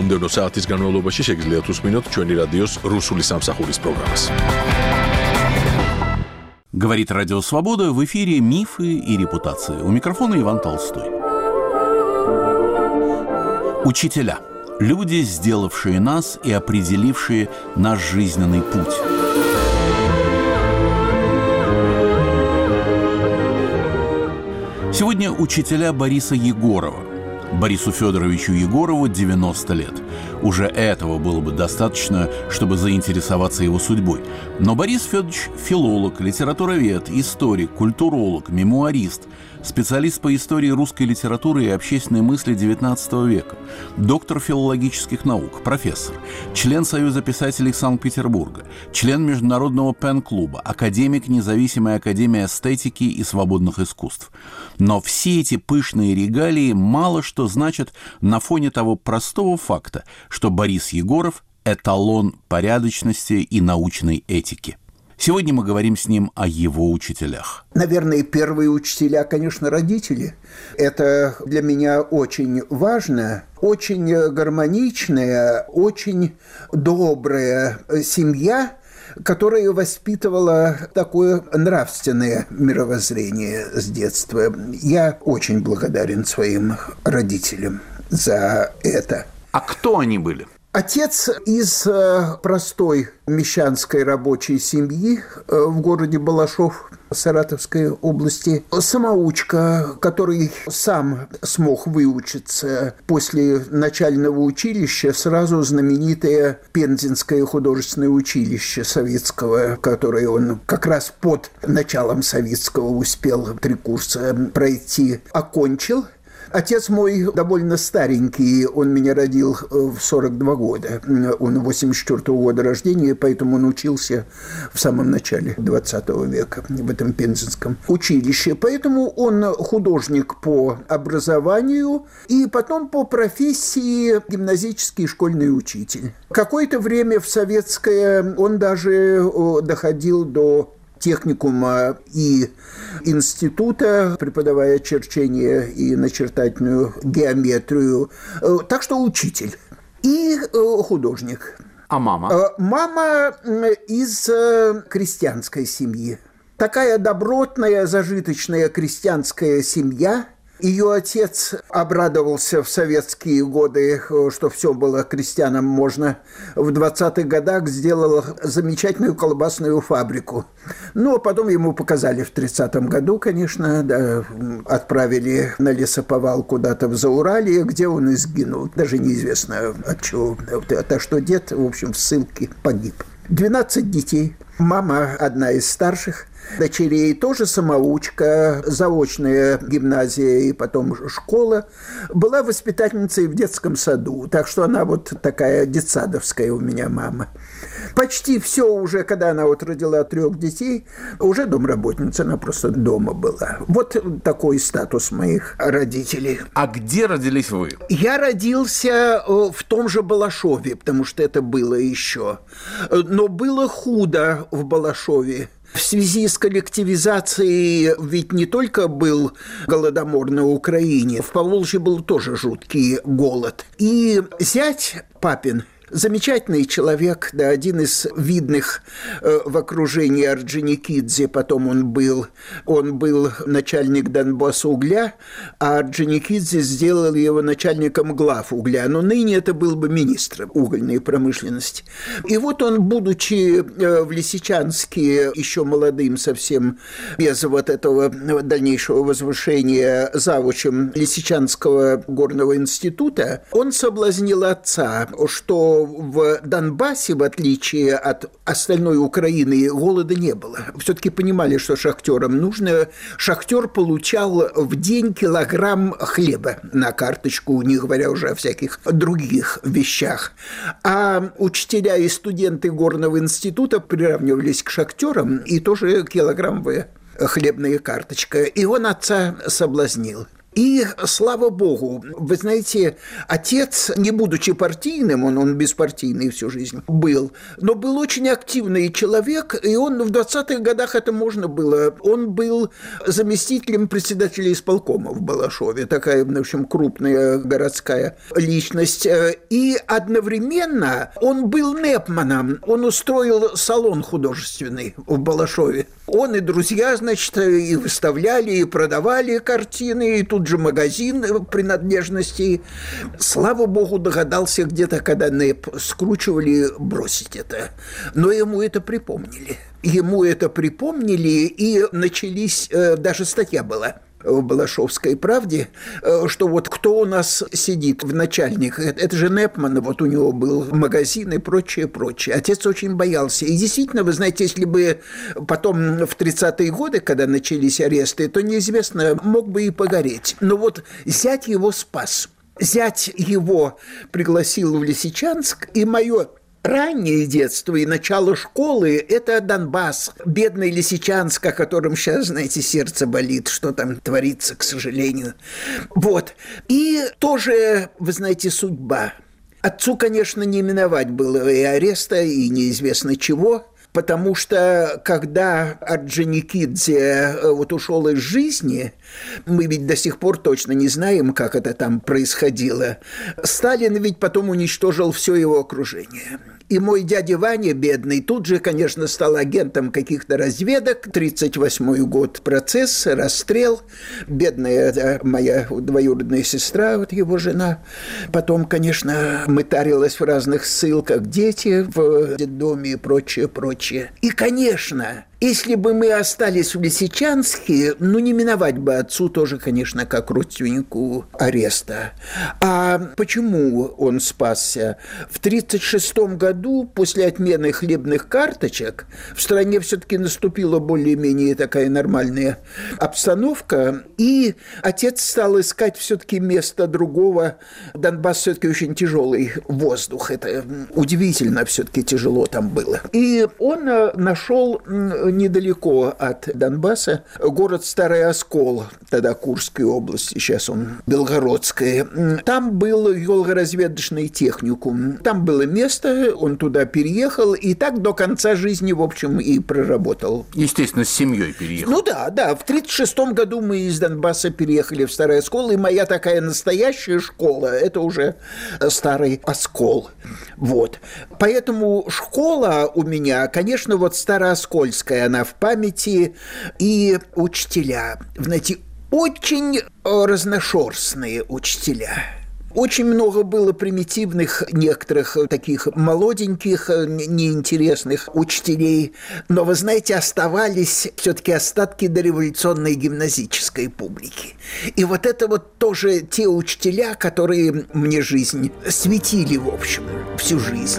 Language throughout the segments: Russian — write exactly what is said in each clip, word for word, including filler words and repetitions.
მომდევნო საათის განმავლობაში შეგიძლიათ უსმინოთ ჩვენი რადიოს რუსული სამსახურის პროგრამას. Говорит Радио Свобода, в эфире «Мифы и репутации». У микрофона Иван Толстой. Учителя. Люди, сделавшие нас и определившие наш жизненный путь. Сегодня учителя Бориса Егорова. Борису Федоровичу Егорову девяносто лет. Уже этого было бы достаточно, чтобы заинтересоваться его судьбой. Но Борис Федорович – филолог, литературовед, историк, культуролог, мемуарист, специалист по истории русской литературы и общественной мысли девятнадцатого века, доктор филологических наук, профессор, член Союза писателей Санкт-Петербурга, член Международного пен-клуба, академик Независимой академии эстетики и свободных искусств. Но все эти пышные регалии мало что значат на фоне того простого факта, что Борис Егоров – эталон порядочности и научной этики. Сегодня мы говорим с ним о его учителях. Наверное, первые учителя, конечно, родители. Это для меня очень важно. Очень гармоничная, очень добрая семья, которая воспитывала такое нравственное мировоззрение с детства. Я очень благодарен своим родителям за это. А кто они были? Отец из простой мещанской рабочей семьи в городе Балашов Саратовской области. Самоучка, который сам смог выучиться после начального училища, сразу знаменитое Пензенское художественное училище советского, которое он как раз под началом советского успел три курса пройти, окончил. Отец мой довольно старенький, он меня родил в сорок два года, он восемьдесят четвёртого года рождения, поэтому он учился в самом начале двадцатого века в этом Пензенском училище. Поэтому он художник по образованию и потом по профессии гимназический школьный учитель. Какое-то время в советское он даже доходил до техникума и института, преподавая черчение и начертательную геометрию. Так что учитель и художник. А мама? Мама из крестьянской семьи. Такая добротная, зажиточная крестьянская семья. Ее отец обрадовался в советские годы, что все было крестьянам можно. В двадцатых годах сделал замечательную колбасную фабрику. Но потом ему показали в тридцатом году, конечно, да, отправили на лесоповал куда-то в Зауралье, где он и сгинул. Даже неизвестно от чего. А что дед, в общем, в ссылке погиб. двенадцать детей. Мама одна из старших дочерей, тоже самоучка, заочная гимназия и потом школа. Была воспитательницей в детском саду, так что она вот такая детсадовская у меня мама. Почти все уже, когда она вот родила трех детей, уже домработница, она просто дома была. Вот такой статус моих родителей. А где родились вы? Я родился в том же Балашове, потому что это было еще. Но было худо в Балашове. В связи с коллективизацией ведь не только был голодомор на Украине, в Поволжье был тоже жуткий голод. И зять папин, замечательный человек, да, один из видных э, в окружении Орджоникидзе, потом он был, он был начальник Донбасс-угля, а Орджоникидзе сделал его начальником главугля, но ныне это был бы министр угольной промышленности. И вот он, будучи э, в Лисичанске, еще молодым совсем, без вот этого дальнейшего возвышения завучем Лисичанского горного института, он соблазнил отца, что в Донбассе, в отличие от остальной Украины, голода не было. Все-таки понимали, что шахтерам нужно. Шахтер получал в день килограмм хлеба на карточку, не говоря уже о всяких других вещах. А учителя и студенты горного института приравнивались к шахтерам, и тоже килограммовая хлебная карточка. И он отца соблазнил. И, слава богу, вы знаете, отец, не будучи партийным, он, он беспартийный всю жизнь был, но был очень активный человек, и он в двадцатых годах это можно было. Он был заместителем председателя исполкома в Балашове, такая, в общем, крупная городская личность. И одновременно он был непманом, он устроил салон художественный в Балашове. Он и друзья, значит, и выставляли, и продавали картины, и тут же магазин принадлежностей. Слава богу, догадался где-то, когда НЭП скручивали, бросить это. Но ему это припомнили. Ему это припомнили, и начались, даже статья была в «Балашовской правде», что вот кто у нас сидит в начальниках, это же Непман, вот у него был магазин и прочее, прочее. Отец очень боялся. И действительно, вы знаете, если бы потом в тридцатые годы, когда начались аресты, то неизвестно, мог бы и погореть. Но вот зять его спас. Зять его пригласил в Лисичанск, и мое раннее детство и начало школы – это Донбасс, бедный Лисичанск, о котором сейчас, знаете, сердце болит, что там творится, к сожалению. Вот. И тоже, вы знаете, судьба. Отцу, конечно, не миновать было и ареста, и неизвестно чего, потому что, когда Орджоникидзе вот ушел из жизни, мы ведь до сих пор точно не знаем, как это там происходило, Сталин ведь потом уничтожил все его окружение. И мой дядя Ваня, бедный, тут же, конечно, стал агентом каких-то разведок. тридцать восьмой год, процесс, расстрел. Бедная моя двоюродная сестра, вот его жена. Потом, конечно, мытарилась в разных ссылках, дети в детдоме и прочее, прочее. И, конечно, если бы мы остались в Лисичанске, ну, не миновать бы отцу тоже, конечно, как родственнику ареста. А почему он спасся? В тридцать шестом году, после отмены хлебных карточек, в стране все-таки наступила более-менее такая нормальная обстановка, и отец стал искать все-таки место другого. Донбасс все-таки очень тяжелый воздух, это удивительно все-таки тяжело там было. И он нашел недалеко от Донбасса город Старый Оскол, тогда Курской области, сейчас он Белгородская. Там был геологоразведочный техникум. Там было место, он туда переехал, и так до конца жизни, в общем, и проработал. Естественно, с семьей переехал. Ну да, да. В тридцать шестом году мы из Донбасса переехали в Старый Оскол, и моя такая настоящая школа – это уже Старый Оскол. Вот. Поэтому школа у меня, конечно, вот Старооскольская, она в памяти, и учителя, знаете, очень разношерстные учителя. Очень много было примитивных, некоторых таких молоденьких, неинтересных учителей, но, вы знаете, оставались все-таки остатки дореволюционной гимназической публики. И вот это вот тоже те учителя, которые мне жизнь светили, в общем, всю жизнь.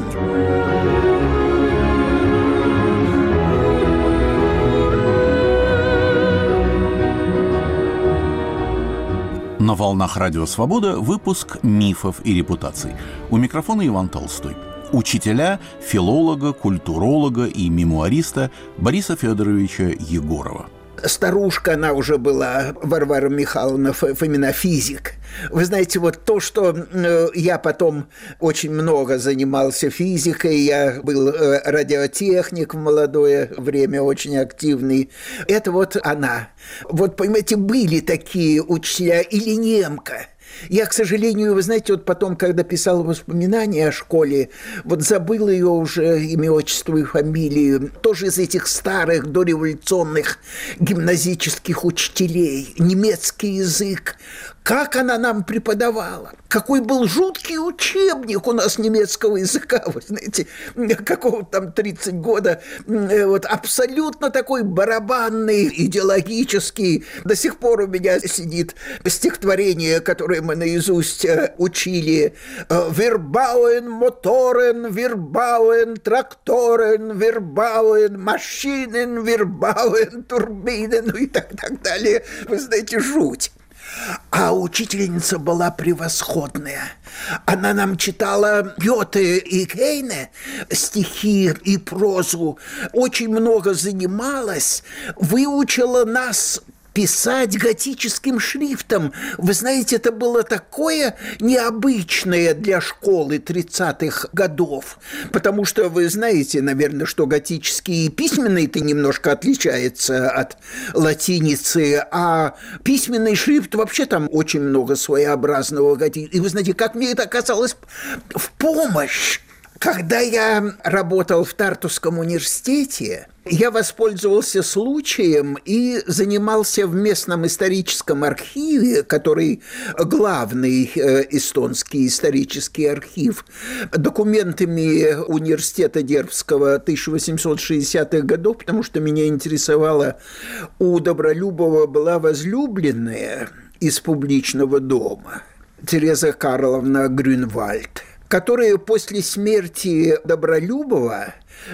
На волнах Радио Свобода выпуск «Мифов и репутаций». У микрофона Иван Толстой. Учителя, филолога, культуролога и мемуариста Бориса Федоровича Егорова. Старушка, она уже была, Варвара Михайловна Фомина, физик. Вы знаете, вот то, что я потом очень много занимался физикой, я был радиотехник в молодое время, очень активный, это вот она. Вот, понимаете, были такие учителя, или немка. Я, к сожалению, вы знаете, вот потом, когда писал воспоминания о школе, вот забыл ее уже имя, отчество и фамилию, тоже из этих старых дореволюционных гимназических учителей, немецкий язык. Как она нам преподавала? Какой был жуткий учебник у нас немецкого языка, вы знаете, какого-то там тридцать года, вот абсолютно такой барабанный, идеологический. До сих пор у меня сидит стихотворение, которое мы наизусть учили. «Wir моторен, wir тракторен, wir машинен, wir турбинен», ну и так, так далее. Вы знаете, жуть. А учительница была превосходная. Она нам читала Гёте и Гейне, стихи и прозу, очень много занималась, выучила нас писать готическим шрифтом. Вы знаете, это было такое необычное для школы тридцатых годов, потому что вы знаете, наверное, что готический письменный-то немножко отличается от латиницы, а письменный шрифт вообще там очень много своеобразного готического. И вы знаете, как мне это оказалось в помощь. Когда я работал в Тартусском университете, я воспользовался случаем и занимался в местном историческом архиве, который главный эстонский исторический архив, документами университета Дербского тысяча восемьсот шестидесятых годов, потому что меня интересовало, у Добролюбова была возлюбленная из публичного дома, Тереза Карловна Грюнвальд, которая после смерти Добролюбова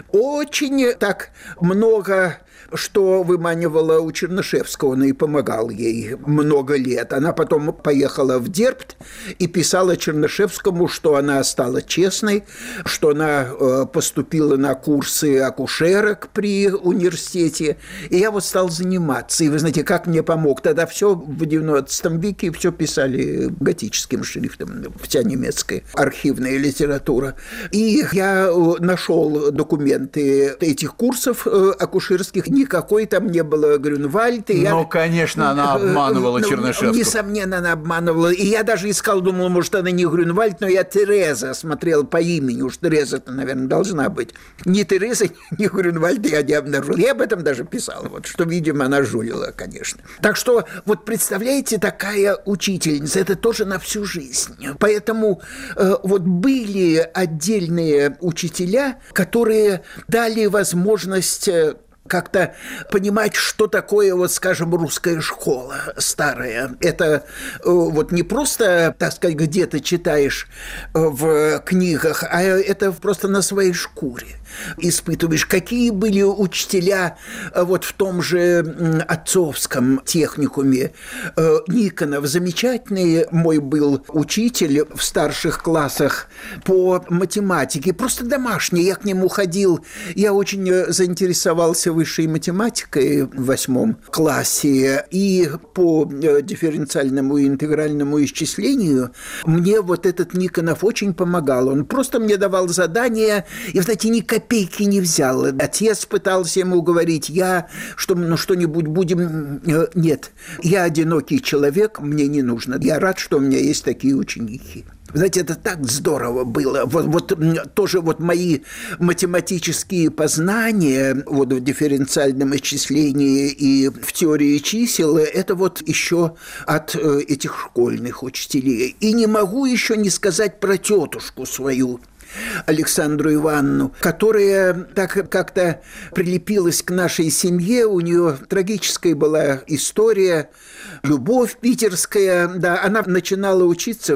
очень так много что выманивала у Чернышевского, он и помогал ей много лет. Она потом поехала в Дербт и писала Чернышевскому, что она стала честной, что она поступила на курсы акушерок при университете. И я вот стал заниматься. И вы знаете, как мне помог? Тогда все в девятнадцатом веке все писали готическим шрифтом, вся немецкая архивная литература. И я нашел документы этих курсов акушерских. Никакой там не было Грюнвальд. Ну, я... конечно, она обманывала ну, Чернышевского. Несомненно, она обманывала. И я даже искал, думал, может, она не Грюнвальд, но я Тереза смотрел по имени. Уж Тереза-то, наверное, должна быть. Ни Тереза, ни Грюнвальд я не обнаружил. Я об этом даже писал, вот, что, видимо, она жулила, конечно. Так что, вот представляете, такая учительница, это тоже на всю жизнь. Поэтому э, вот были отдельные учителя, которые дали возможность как-то понимать, что такое, вот, скажем, русская школа старая. Это вот не просто, так сказать, где-то читаешь в книгах, а это просто на своей шкуре испытываешь. Какие были учителя вот в том же отцовском техникуме. Никонов замечательный мой был учитель в старших классах по математике, просто домашний. Я к нему ходил, я очень заинтересовался высшей математикой в восьмом классе, и по дифференциальному и интегральному исчислению мне вот этот Никонов очень помогал. Он просто мне давал задания, и, знаете, ни копейки не взял. Отец пытался ему говорить, я что, ну, что-нибудь будем... Нет, я одинокий человек, мне не нужно. Я рад, что у меня есть такие ученики. Знаете, это так здорово было. Вот, вот тоже вот мои математические познания вот в дифференциальном исчислении и в теории чисел, это вот еще от этих школьных учителей. И не могу еще не сказать про тетушку свою, Александру Ивановну, которая так как-то прилепилась к нашей семье. У нее трагическая была история, любовь питерская. Да, она начинала учиться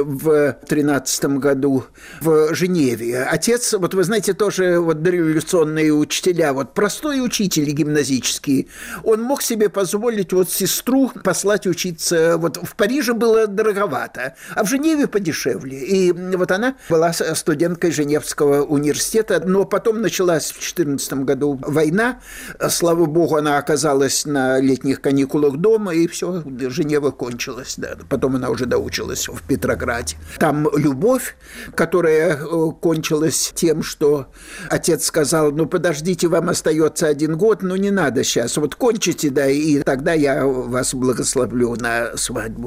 в тринадцатом году в Женеве. Отец, вот вы знаете, тоже вот дореволюционные учителя, вот простой учитель гимназический, он мог себе позволить вот сестру послать учиться. Вот в Париже было дороговато, а в Женеве подешевле. И вот она была студенткой Женевского университета, но потом началась в четырнадцатом году война. Слава богу, она оказалась на летних каникулах дома, и все, Женева кончилась. Да. Потом она уже доучилась в Петрограде. Там любовь, которая кончилась тем, что отец сказал, ну, подождите, вам остается один год, ну, не надо сейчас, вот кончите, да, и тогда я вас благословлю на свадьбу.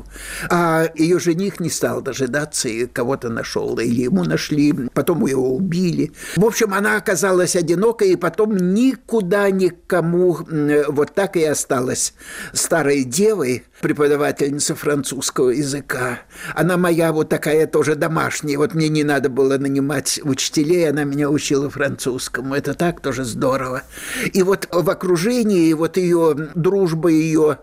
А ее жених не стал дожидаться, и кого-то нашел, или ему нашли, потом его убили. В общем, она оказалась одинокой, и потом никуда никому вот так и осталась старой девой, преподавательница французского языка. Она моя вот такая тоже домашняя. Вот мне не надо было нанимать учителей, она меня учила французскому. Это так тоже здорово. И вот в окружении вот ее дружба ее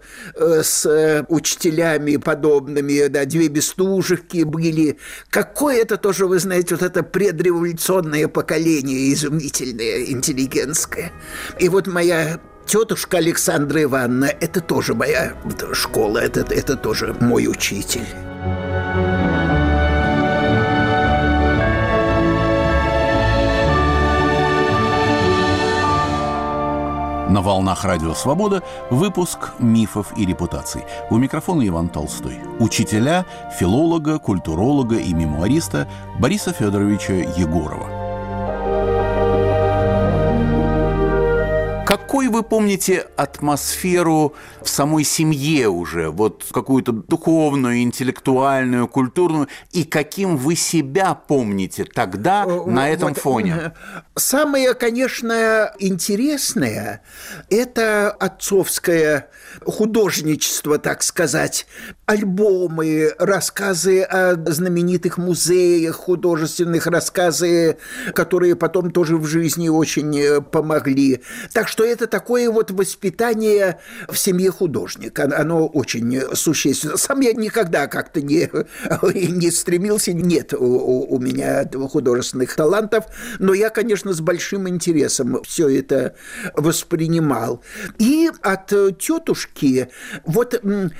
с учителями подобными, да, две Бестужевки были. Какое это тоже, вы знаете, вот это предреволюционное поколение изумительное, интеллигентское. И вот моя тетушка Александра Ивановна, это тоже моя школа, это, это тоже мой учитель. На волнах Радио Свобода выпуск «Мифов и репутаций». У микрофона Иван Толстой. Учителя, филолога, культуролога и мемуариста Бориса Федоровича Егорова. Какой вы помните атмосферу в самой семье уже? Вот какую-то духовную, интеллектуальную, культурную. И каким вы себя помните тогда на этом вот фоне? Самое, конечно, интересное – это отцовское художничество, так сказать. Альбомы, рассказы о знаменитых музеях художественных, рассказы, которые потом тоже в жизни очень помогли. Так что это такое вот воспитание в семье художника. Оно очень существенно. Сам я никогда как-то не, не стремился. Нет у, у меня художественных талантов, но я, конечно, с большим интересом все это воспринимал. И от тетушки вот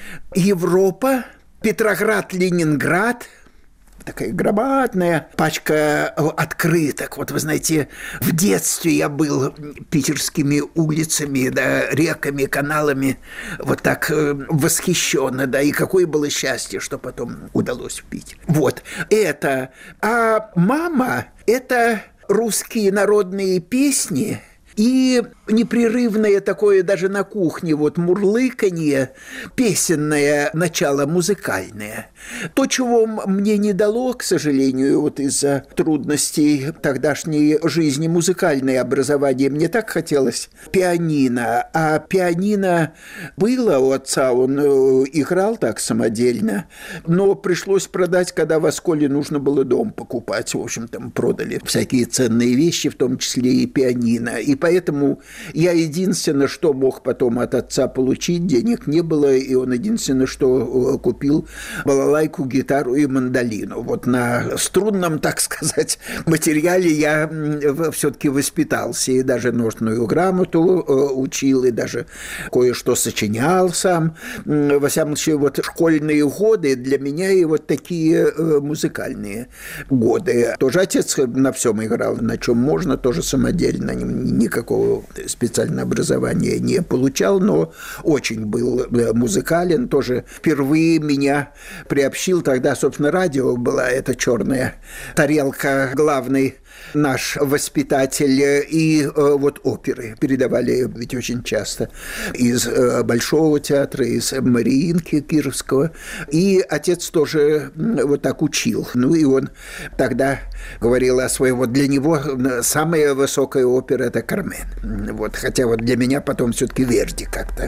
Европа, Петроград, Ленинград, такая громадная пачка открыток. Вот вы знаете, в детстве я был питерскими улицами, да, реками, каналами вот так восхищен, да, и какое было счастье, что потом удалось пить. Вот это. А мама – это русские народные песни и непрерывное такое даже на кухне вот мурлыканье, песенное начало музыкальное. То, чего мне не дало, к сожалению, вот из-за трудностей тогдашней жизни, музыкальное образование. Мне так хотелось пианино, а пианино было у отца, он играл так самодельно, но пришлось продать, когда в Осколе нужно было дом покупать. В общем, там продали всякие ценные вещи, в том числе и пианино. И поэтому я единственное, что мог потом от отца получить, денег не было, и он единственное, что купил балалайку, гитару и мандолину. Вот на струнном, так сказать, материале я все-таки воспитался, и даже нотную грамоту учил, и даже кое-что сочинял сам. Во всяком случае, вот школьные годы для меня и вот такие музыкальные годы. Тоже отец на всем играл, на чем можно, тоже самодельно, никакого специального образования не получал, но очень был музыкален. Тоже впервые меня приобщил, тогда, собственно, радио была эта черная тарелка, главный наш воспитатель, и вот оперы передавали ведь очень часто из Большого театра, из Мариинки Кировского, и отец тоже вот так учил. Ну и он тогда говорил о своем, вот для него самая высокая опера – это «Кармен». Вот, хотя вот для меня потом все-таки Верди как-то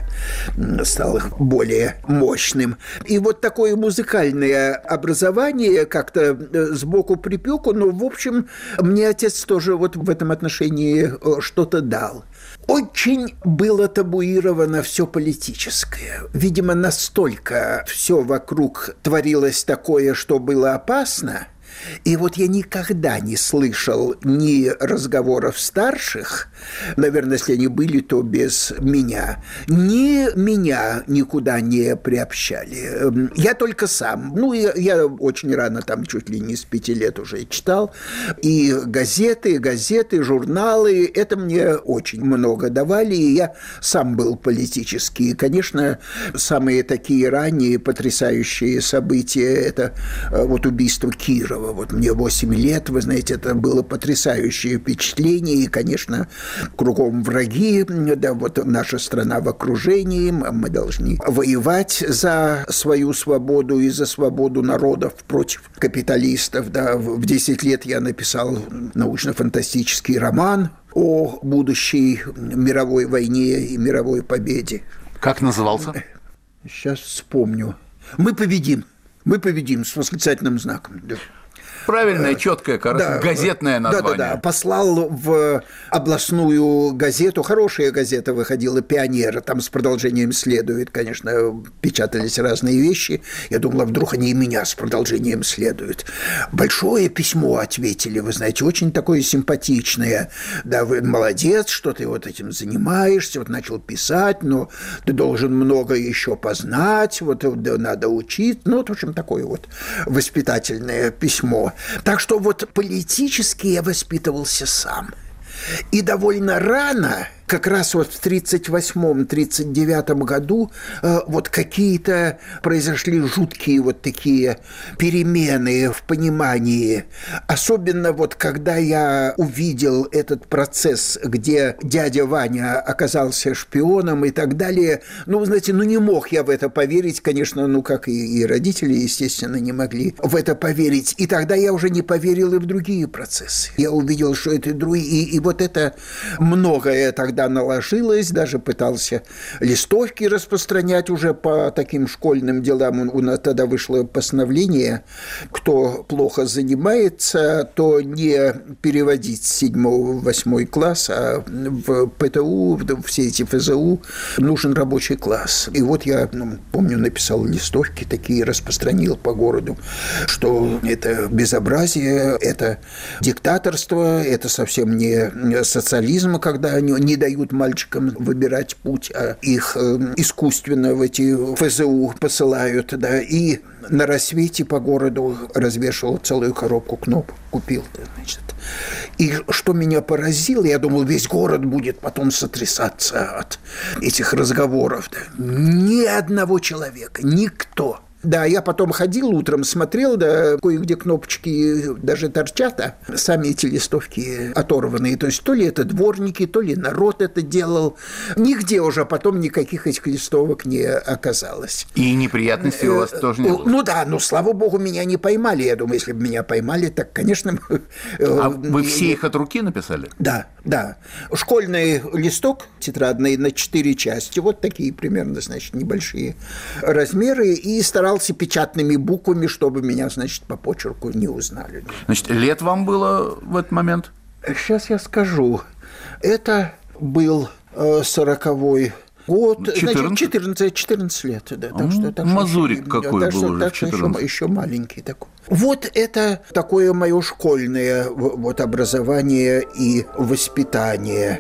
стал более мощным. И вот такое музыкальное образование как-то сбоку припеку, но, в общем, мне отец тоже вот в этом отношении что-то дал. Очень было табуировано все политическое. Видимо, настолько все вокруг творилось такое, что было опасно. И вот я никогда не слышал ни разговоров старших, наверное, если они были, то без меня, ни меня никуда не приобщали. Я только сам. Ну, я, я очень рано, там чуть ли не с пяти лет уже читал. И газеты, газеты, журналы. Это мне очень много давали. И я сам был политический. И, конечно, самые такие ранние потрясающие события – это вот убийство Кирова. Вот мне восемь лет, вы знаете, это было потрясающее впечатление, и, конечно, кругом враги, да, вот наша страна в окружении, мы должны воевать за свою свободу и за свободу народов против капиталистов, да. В десять лет я написал научно-фантастический роман о будущей мировой войне и мировой победе. Как назывался? Сейчас вспомню. «Мы победим». «Мы победим» с восклицательным знаком. Правильное, четкое, да, газетное название. Да-да-да, послал в областную газету, хорошая газета выходила, «Пионер», там с продолжением следует, конечно, печатались разные вещи. Я думала, вдруг они и меня с продолжением следуют. Большое письмо ответили, вы знаете, очень такое симпатичное. Да, вы молодец, что ты вот этим занимаешься, вот начал писать, но ты должен много еще познать, вот надо учить. Ну, вот, в общем, такое вот воспитательное письмо. Так что вот политически я воспитывался сам. И довольно рано как раз вот в тридцать восьмом — тридцать девятом году э, вот какие-то произошли жуткие вот такие перемены в понимании. Особенно вот когда я увидел этот процесс, где дядя Ваня оказался шпионом и так далее. Ну, знаете, ну не мог я в это поверить, конечно, ну как и, и родители, естественно, не могли в это поверить. И тогда я уже не поверил и в другие процессы. Я увидел, что это другие, и, и вот это многое тогда наложилось, даже пытался листовки распространять уже по таким школьным делам. У нас тогда вышло постановление, кто плохо занимается, то не переводить с седьмого в восьмой класс, а в ПТУ, все эти ФЗУ нужен рабочий класс. И вот я, ну, помню, написал листовки такие, распространил по городу, что это безобразие, это диктаторство, это совсем не социализм, когда они не дают мальчикам выбирать путь, а их искусственно в эти ФЗУ посылают, да, и на рассвете по городу развешивал целую коробку кнопок, купил, значит. И что меня поразило, я думал, весь город будет потом сотрясаться от этих разговоров. Да. Ни одного человека, никто. Да, я потом ходил утром, смотрел, да, кое-где кнопочки даже торчат, а сами эти листовки оторванные. То есть то ли это дворники, то ли народ это делал. Нигде уже потом никаких этих листовок не оказалось. И неприятностей у вас тоже не было? Ну да, но, слава богу, меня не поймали. Я думаю, если бы меня поймали, так, конечно... А вы все их от руки написали? Да, да. Школьный листок тетрадный на четыре части, вот такие примерно, значит, небольшие размеры, и старался печатными буквами, чтобы меня, значит, по почерку не узнали. Значит, лет вам было в этот момент? Сейчас я скажу. Это был сороковой год, четырнадцать? четырнадцать, четырнадцать лет. Да, так что, так мазурик что, какой так был что, уже так в четырнадцать. Еще, еще маленький такой. Вот это такое мое школьное вот, образование и воспитание.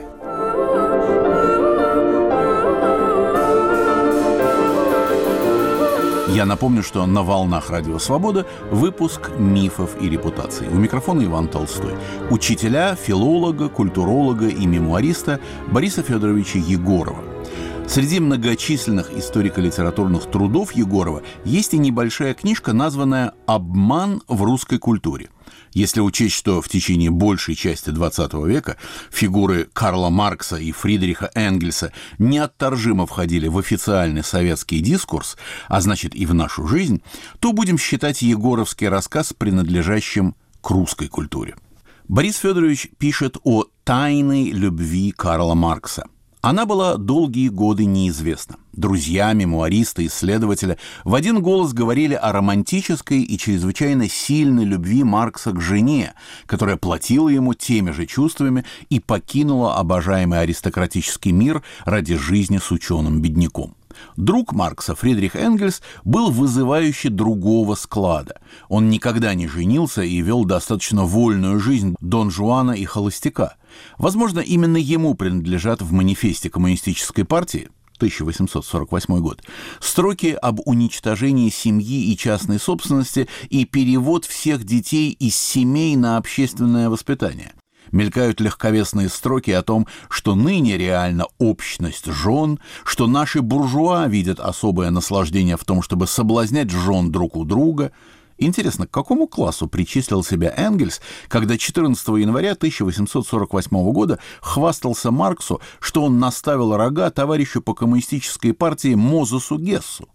Я напомню, что на «Волнах Радио Свобода» выпуск «Мифов и репутаций». У микрофона Иван Толстой. Учителя, филолога, культуролога и мемуариста Бориса Федоровича Егорова. Среди многочисленных историко-литературных трудов Егорова есть и небольшая книжка, названная «Обман в русской культуре». Если учесть, что в течение большей части двадцатого века фигуры Карла Маркса и Фридриха Энгельса неотторжимо входили в официальный советский дискурс, а значит и в нашу жизнь, то будем считать егоровский рассказ принадлежащим к русской культуре. Борис Федорович пишет о тайной любви Карла Маркса. Она была долгие годы неизвестна. Друзья, мемуаристы, исследователи в один голос говорили о романтической и чрезвычайно сильной любви Маркса к жене, которая платила ему теми же чувствами и покинула обожаемый аристократический мир ради жизни с ученым-бедняком. Друг Маркса, Фридрих Энгельс, был вызывающе другого склада. Он никогда не женился и вел достаточно вольную жизнь Дон Жуана и холостяка. Возможно, именно ему принадлежат в манифесте Коммунистической партии тысяча восемьсот сорок восьмой год строки об уничтожении семьи и частной собственности и перевод всех детей из семей на общественное воспитание. Мелькают легковесные строки о том, что ныне реально общность жен, что наши буржуа видят особое наслаждение в том, чтобы соблазнять жен друг у друга. Интересно, к какому классу причислил себя Энгельс, когда четырнадцатого января тысяча восемьсот сорок восьмого года хвастался Марксу, что он наставил рога товарищу по коммунистической партии Мозесу Гессу?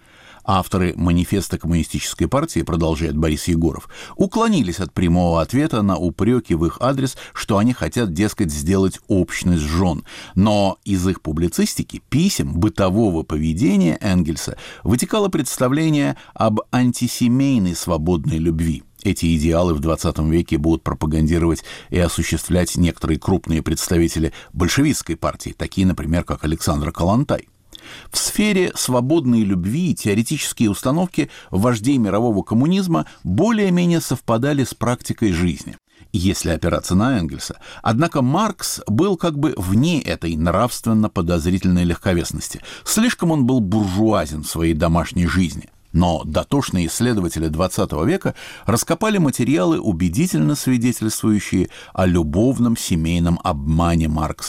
Авторы манифеста Коммунистической партии, продолжает Борис Егоров, уклонились от прямого ответа на упреки в их адрес, что они хотят, дескать, сделать общность жен. Но из их публицистики, писем, бытового поведения Энгельса вытекало представление об антисемейной свободной любви. Эти идеалы в двадцатом веке будут пропагандировать и осуществлять некоторые крупные представители большевистской партии, такие, например, как Александр Калантай. В сфере свободной любви теоретические установки вождей мирового коммунизма более-менее совпадали с практикой жизни, если опираться на Энгельса. Однако Маркс был как бы вне этой нравственно-подозрительной легковесности. Слишком он был буржуазен в своей домашней жизни. Но дотошные исследователи двадцатого века раскопали материалы, убедительно свидетельствующие о любовном семейном обмане Маркса.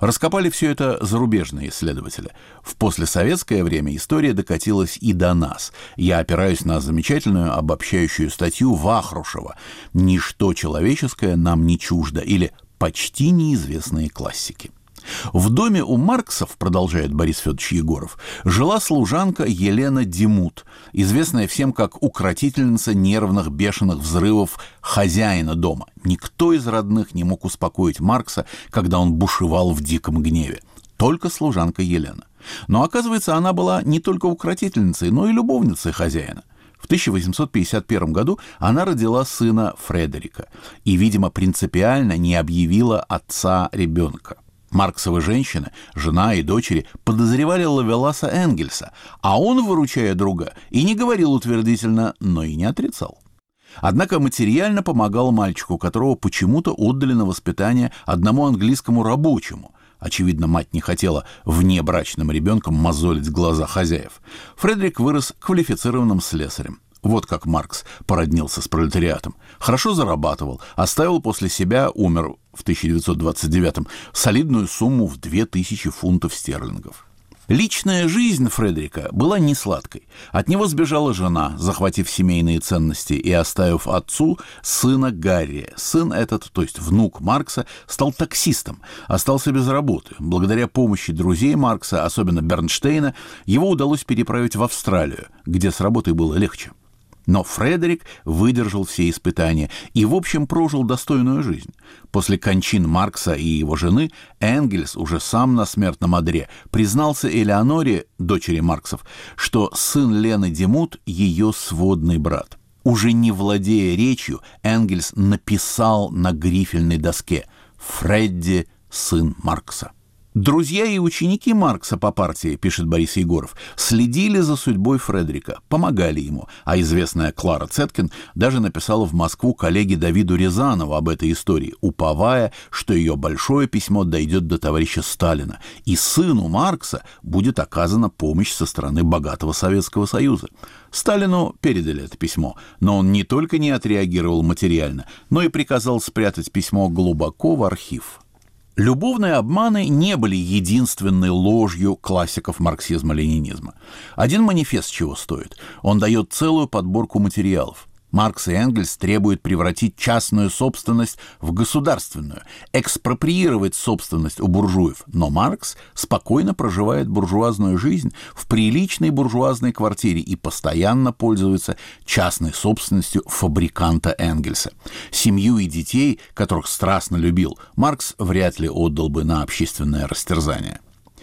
Раскопали все это зарубежные исследователи. В послесоветское время история докатилась и до нас. Я опираюсь на замечательную обобщающую статью Вахрушева «Ничто человеческое нам не чуждо» или «Почти неизвестные классики». В доме у Марксов, продолжает Борис Федорович Егоров, жила служанка Елена Демут, известная всем как укротительница нервных бешеных взрывов хозяина дома. Никто из родных не мог успокоить Маркса, когда он бушевал в диком гневе. Только служанка Елена. Но, оказывается, она была не только укротительницей, но и любовницей хозяина. В тысяча восемьсот пятьдесят первом году она родила сына Фредерика и, видимо, принципиально не объявила отца ребенка. Марксовы женщины, жена и дочери, подозревали Лавеласа Энгельса, а он, выручая друга, и не говорил утвердительно, но и не отрицал. Однако материально помогал мальчику, которого почему-то отдали на воспитание одному английскому рабочему. Очевидно, мать не хотела внебрачным ребенком мозолить глаза хозяев. Фредерик вырос квалифицированным слесарем. Вот как Маркс породнился с пролетариатом. Хорошо зарабатывал, оставил после себя, умер в тысяча девятьсот двадцать девятом, солидную сумму в две тысячи фунтов стерлингов. Личная жизнь Фредерика была не сладкой. От него сбежала жена, захватив семейные ценности и оставив отцу сына Гарри. Сын этот, то есть внук Маркса, стал таксистом, остался без работы. Благодаря помощи друзей Маркса, особенно Бернштейна, его удалось переправить в Австралию, где с работой было легче. Но Фредерик выдержал все испытания и, в общем, прожил достойную жизнь. После кончин Маркса и его жены Энгельс уже сам на смертном одре признался Элеоноре, дочери Марксов, что сын Лены Демут – ее сводный брат. Уже не владея речью, Энгельс написал на грифельной доске «Фредди – сын Маркса». Друзья и ученики Маркса по партии, пишет Борис Егоров, следили за судьбой Фредерика, помогали ему, а известная Клара Цеткин даже написала в Москву коллеге Давиду Рязанову об этой истории, уповая, что ее большое письмо дойдет до товарища Сталина, и сыну Маркса будет оказана помощь со стороны богатого Советского Союза. Сталину передали это письмо, но он не только не отреагировал материально, но и приказал спрятать письмо глубоко в архив. Любовные обманы не были единственной ложью классиков марксизма-ленинизма. Один манифест чего стоит. Он дает целую подборку материалов. Маркс и Энгельс требуют превратить частную собственность в государственную, экспроприировать собственность у буржуев. Но Маркс спокойно проживает буржуазную жизнь в приличной буржуазной квартире и постоянно пользуется частной собственностью фабриканта Энгельса. Семью и детей, которых страстно любил, Маркс вряд ли отдал бы на общественное растерзание.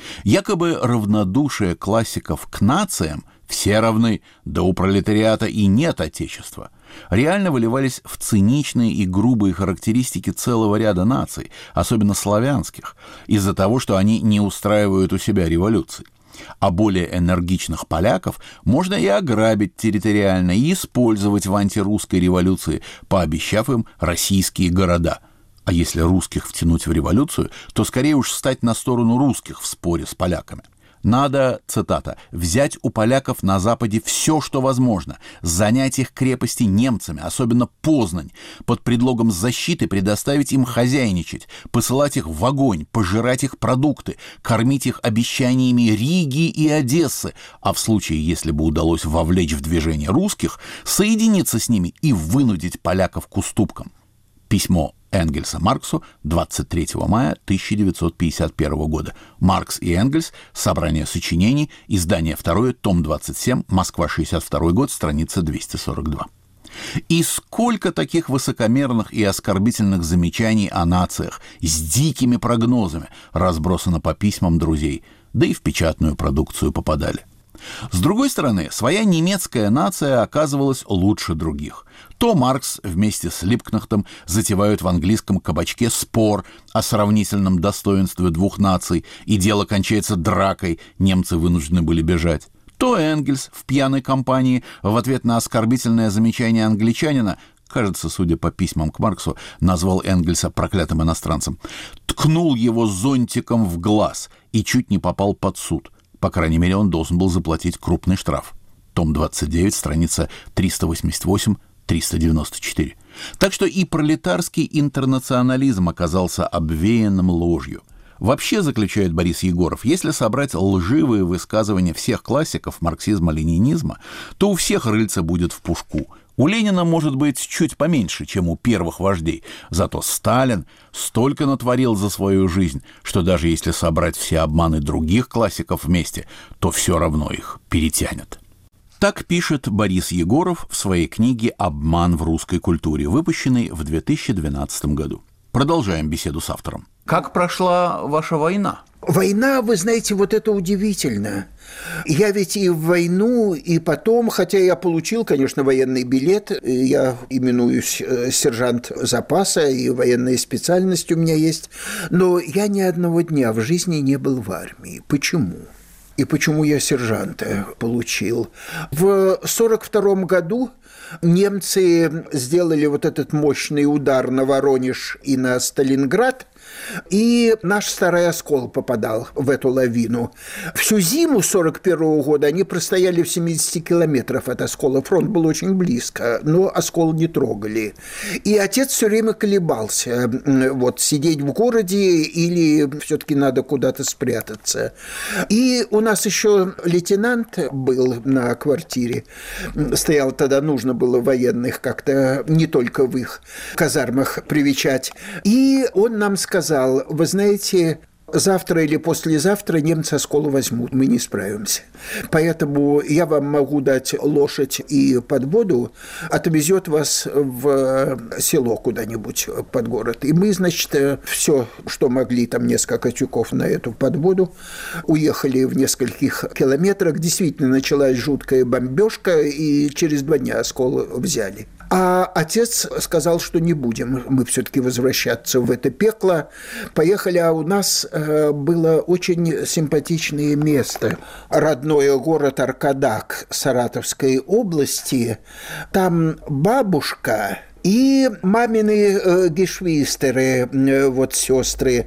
Якобы равнодушие классиков к нациям, все равны, да у пролетариата и нет отечества, реально выливались в циничные и грубые характеристики целого ряда наций, особенно славянских, из-за того, что они не устраивают у себя революций. А более энергичных поляков можно и ограбить территориально, и использовать в антирусской революции, пообещав им российские города. А если русских втянуть в революцию, то скорее уж стать на сторону русских в споре с поляками. Надо, цитата, «взять у поляков на Западе все, что возможно, занять их крепости немцами, особенно Познань, под предлогом защиты предоставить им хозяйничать, посылать их в огонь, пожирать их продукты, кормить их обещаниями Риги и Одессы, а в случае, если бы удалось вовлечь в движение русских, соединиться с ними и вынудить поляков к уступкам». Письмо Энгельса Марксу двадцать третьего мая тысяча девятьсот пятьдесят первого года. Маркс и Энгельс. Собрание сочинений. Издание второе, том двадцать семь. Москва, шестьдесят второй год. Страница двести сорок два. И сколько таких высокомерных и оскорбительных замечаний о нациях с дикими прогнозами разбросано по письмам друзей, да и в печатную продукцию попадали. С другой стороны, своя немецкая нация оказывалась лучше других. То Маркс вместе с Липкнехтом затевают в английском кабачке спор о сравнительном достоинстве двух наций, и дело кончается дракой, немцы вынуждены были бежать. То Энгельс в пьяной компании в ответ на оскорбительное замечание англичанина, кажется, судя по письмам к Марксу, назвал Энгельса проклятым иностранцем, ткнул его зонтиком в глаз и чуть не попал под суд. По крайней мере, он должен был заплатить крупный штраф. Том двадцать девять, страница триста восемьдесят восемь — триста девяносто четыре. Так что и пролетарский интернационализм оказался обвеянным ложью. Вообще, заключает Борис Егоров, если собрать лживые высказывания всех классиков марксизма-ленинизма, то у всех рыльца будет в пушку. У Ленина может быть чуть поменьше, чем у первых вождей, зато Сталин столько натворил за свою жизнь, что даже если собрать все обманы других классиков вместе, то все равно их перетянет. Так пишет Борис Егоров в своей книге «Обман в русской культуре», выпущенной в две тысячи двенадцатом году. Продолжаем беседу с автором. Как прошла ваша война? Война, вы знаете, вот это удивительно. Я ведь и в войну, и потом, хотя я получил, конечно, военный билет, я именуюсь сержант запаса, и военная специальность у меня есть, но я ни одного дня в жизни не был в армии. Почему? И почему я сержанта получил? В сорок втором году немцы сделали вот этот мощный удар на Воронеж и на Сталинград, и наш Старый Оскол попадал в эту лавину. Всю зиму сорок первого года они простояли в семидесяти километрах от Оскола. Фронт был очень близко, но Оскол не трогали. И отец все время колебался, вот, сидеть в городе или все-таки надо куда-то спрятаться. И у нас еще лейтенант был на квартире. Стоял тогда, нужно было военных как-то не только в их казармах привечать. И он нам сказал: вы знаете, завтра или послезавтра немцы Оскол возьмут, мы не справимся. Поэтому я вам могу дать лошадь и подводу, отвезет вас в село куда-нибудь под город. И мы, значит, все, что могли, там несколько тюков на эту подводу, уехали в нескольких километрах. Действительно, началась жуткая бомбежка, и через два дня Оскол взяли. А отец сказал, что не будем мы все-таки возвращаться в это пекло. Поехали, а у нас было очень симпатичное место. Родной город Аркадак Саратовской области. Там бабушка и мамины э, гешвистеры, э, вот сестры,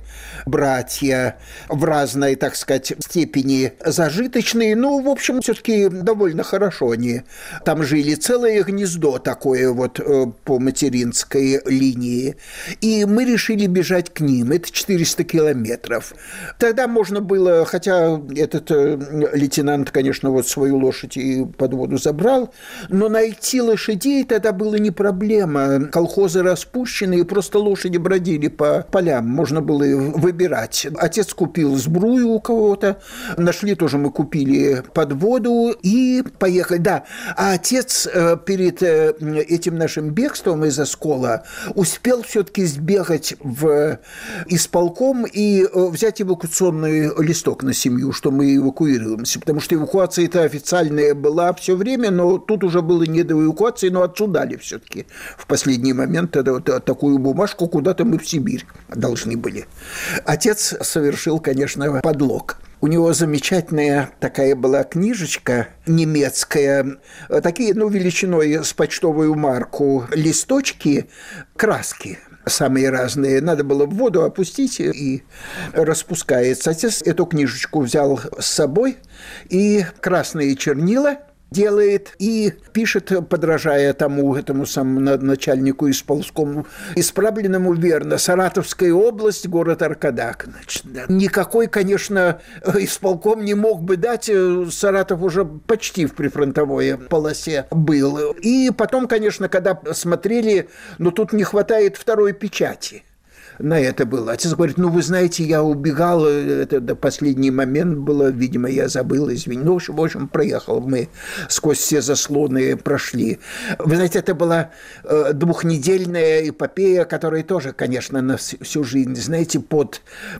братья в разной, так сказать, степени зажиточные, но, в общем, все-таки довольно хорошо они там жили. Целое гнездо такое вот э, по материнской линии. И мы решили бежать к ним. Это четыреста километров. Тогда можно было, хотя этот э, лейтенант, конечно, вот свою лошадь и подводу забрал, но найти лошадей тогда было не проблема. Колхозы распущены, и просто лошади бродили по полям. Можно было выбирать. Отец купил сбрую у кого-то. Нашли тоже, мы купили подводу и поехали. Да, а отец перед этим нашим бегством из Оскола успел все-таки сбегать в исполком и взять эвакуационный листок на семью, что мы эвакуируемся. Потому что эвакуация-то официальная была все время, но тут уже было не до эвакуации, но отсюдали все-таки в последний момент тогда вот такую бумажку, куда-то мы в Сибирь должны были. Отец совершил, конечно, подлог. У него замечательная такая была книжечка немецкая, такие, ну, величиной с почтовую марку листочки, краски самые разные. Надо было в воду опустить, и распускается. Отец эту книжечку взял с собой, и красные чернила делает и пишет, подражая тому, этому самому начальнику исполкому, исправленному верно, Саратовская область, город Аркадак. Значит, да. Никакой, конечно, исполком не мог бы дать, Саратов уже почти в прифронтовой полосе был. И потом, конечно, когда смотрели, но тут не хватает второй печати. На это было. Отец говорит: ну, вы знаете, я убегал, это до последний момент было, видимо, я забыл, извини. Ну, в общем, в общем, проехал, мы сквозь все заслоны прошли. Вы знаете, это была э, двухнедельная эпопея, которая тоже, конечно, на всю жизнь, знаете, под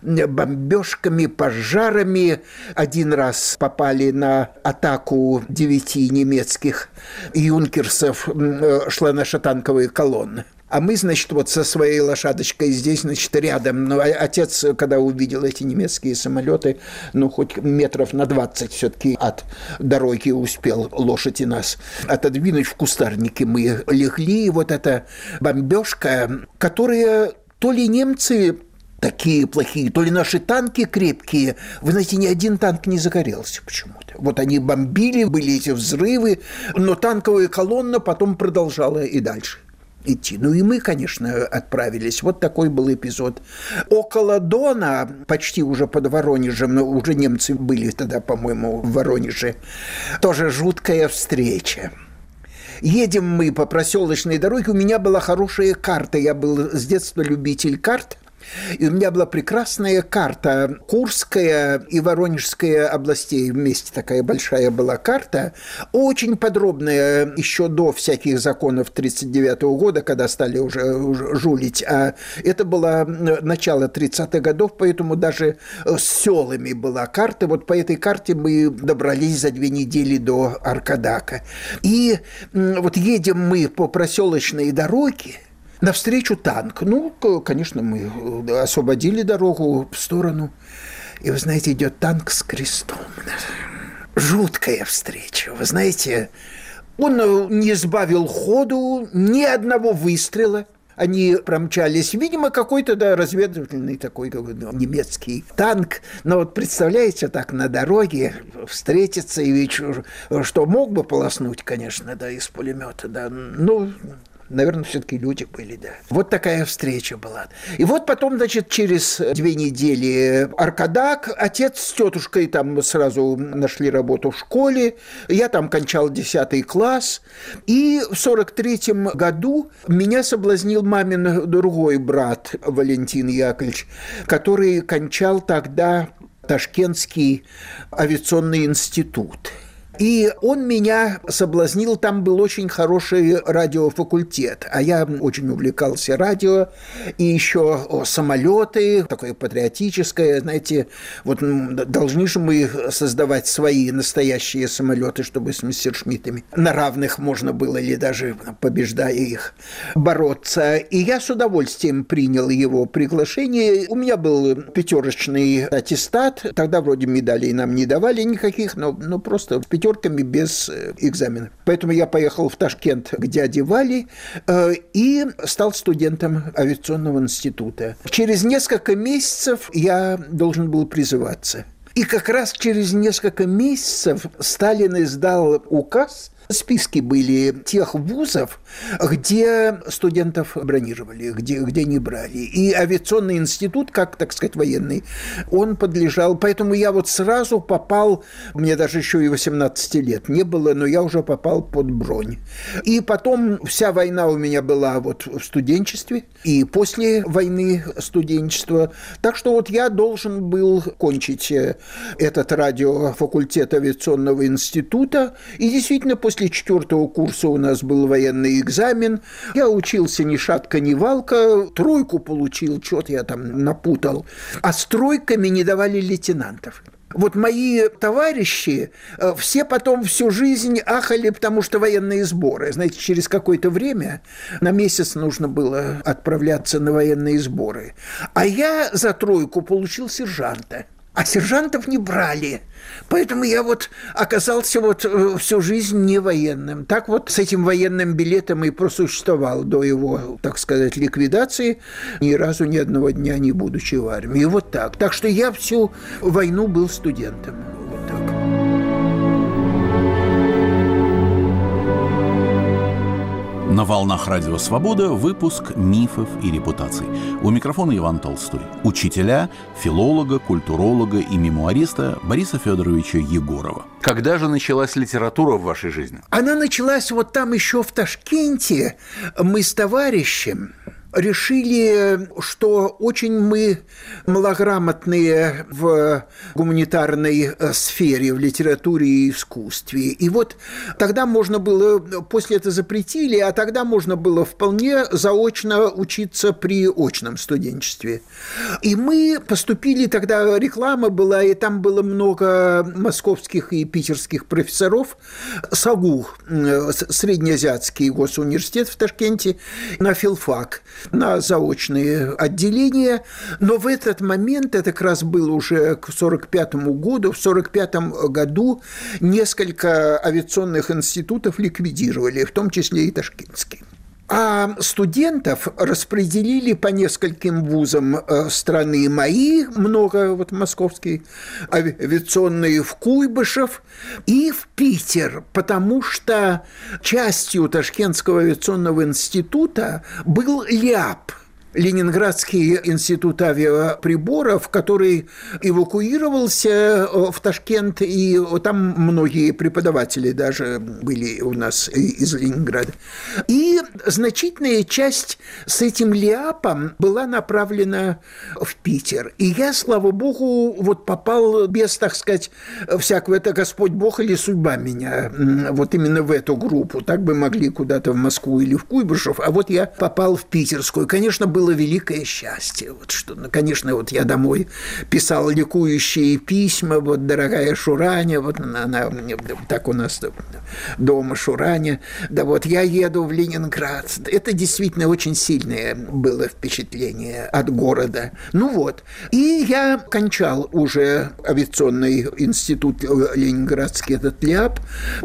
бомбежками, пожарами. Один раз попали на атаку девяти немецких юнкерсов, э, шла наша танковая колонна. А мы, значит, вот со своей лошадочкой здесь, значит, рядом. Но отец, когда увидел эти немецкие самолеты, ну, хоть метров на двадцать все-таки от дороги успел лошадь и нас отодвинуть в кустарнике. Мы легли, и вот эта бомбежка, которая то ли немцы такие плохие, то ли наши танки крепкие. Вы знаете, ни один танк не загорелся почему-то. Вот они бомбили, были эти взрывы, но танковая колонна потом продолжала и дальше. идти. Ну и мы, конечно, отправились. Вот такой был эпизод. Около Дона, почти уже под Воронежем, но уже немцы были тогда, по-моему, в Воронеже, тоже жуткая встреча. Едем мы по проселочной дороге. У меня была хорошая карта. Я был с детства любитель карт. И у меня была прекрасная карта Курская и Воронежская областей. Вместе такая большая была карта. Очень подробная, еще до всяких законов тридцать девятого года, когда стали уже, уже жулить. А это было начало тридцатых годов, поэтому даже с селами была карта. Вот по этой карте мы добрались за две недели до Аркадака. И вот едем мы по проселочной дороге, навстречу танк. Ну, конечно, мы освободили дорогу в сторону. И, вы знаете, идет танк с крестом. Жуткая встреча. Вы знаете, он не сбавил ходу, ни одного выстрела. Они промчались. Видимо, какой-то, да, разведывательный такой ну, немецкий танк. Но вот представляете, так на дороге встретиться, и ведь что мог бы полоснуть, конечно, да, из пулемета, да, ну... Наверное, все-таки люди были, да. Вот такая встреча была. И вот потом, значит, через две недели Аркадак, отец с тетушкой там сразу нашли работу в школе. Я там кончал десятый класс. И в сорок третьем году меня соблазнил мамин другой брат Валентин Яковлевич, который кончал тогда Ташкентский авиационный институт. И он меня соблазнил, там был очень хороший радиофакультет, а я очень увлекался радио, и еще самолеты, такое патриотическое, знаете, вот должны же мы создавать свои настоящие самолеты, чтобы с мессершмиттами на равных можно было, или даже побеждая их, бороться. И я с удовольствием принял его приглашение. У меня был пятерочный аттестат, тогда вроде медалей нам не давали никаких, но, но просто в пятерками без экзамена. Поэтому я поехал в Ташкент к дяде Вале э, и стал студентом авиационного института. Через несколько месяцев я должен был призываться. И как раз через несколько месяцев Сталин издал указ. Списки были тех вузов, где студентов бронировали, где, где не брали. И авиационный институт, как, так сказать, военный, он подлежал. Поэтому я вот сразу попал, мне даже еще и восемнадцати лет не было, но я уже попал под бронь. И потом вся война у меня была вот в студенчестве, и после войны студенчества. Так что вот я должен был кончить этот радиофакультет авиационного института. И действительно, после четвертого курса у нас был военный экзамен. Я учился ни шатка, ни валка. Тройку получил, что-то я там напутал. А с тройками не давали лейтенантов. Вот мои товарищи все потом всю жизнь ахали, потому что военные сборы. Знаете, через какое-то время, на месяц нужно было отправляться на военные сборы. А я за тройку получил сержанта. А сержантов не брали. Поэтому я вот оказался вот всю жизнь не военным. Так вот с этим военным билетом и просуществовал до его, так сказать, ликвидации, ни разу ни одного дня не будучи в армии. И вот так. Так что я всю войну был студентом. Вот так. На волнах Радио Свобода выпуск «Мифов и репутаций». У микрофона Иван Толстой. Учителя, филолога, культуролога и мемуариста Бориса Федоровича Егорова. Когда же началась литература в вашей жизни? Она началась вот там еще в Ташкенте. Мы с товарищем решили, что очень мы малограмотные в гуманитарной сфере, в литературе и искусстве. И вот тогда можно было, после этого запретили, а тогда можно было вполне заочно учиться при очном студенчестве. И мы поступили, тогда реклама была, и там было много московских и питерских профессоров. САГУ, Среднеазиатский госуниверситет в Ташкенте, на филфак, на заочные отделения, но в этот момент, это как раз было уже к сорок пятому году, в сорок пятом году несколько авиационных институтов ликвидировали, в том числе и Ташкентский. А студентов распределили по нескольким вузам страны. Мои, много, вот московский, авиационный в Куйбышев и в Питер, потому что частью Ташкентского авиационного института был ЛЯП, Ленинградский институт авиаприборов, который эвакуировался в Ташкент, и там многие преподаватели даже были у нас из Ленинграда. И значительная часть с этим ЛИАПом была направлена в Питер. И я, слава богу, вот попал без, так сказать, всякого, это Господь Бог или судьба меня, вот именно в эту группу. Так бы могли куда-то в Москву или в Куйбышев, а вот я попал в питерскую. Конечно, был было великое счастье. Вот что, ну, конечно, вот я домой писал ликующие письма, вот, дорогая Шураня, вот она, так у нас дома Шураня, да вот я еду в Ленинград. Это действительно очень сильное было впечатление от города. Ну вот. И я кончал уже авиационный институт ленинградский, этот ЛЯП.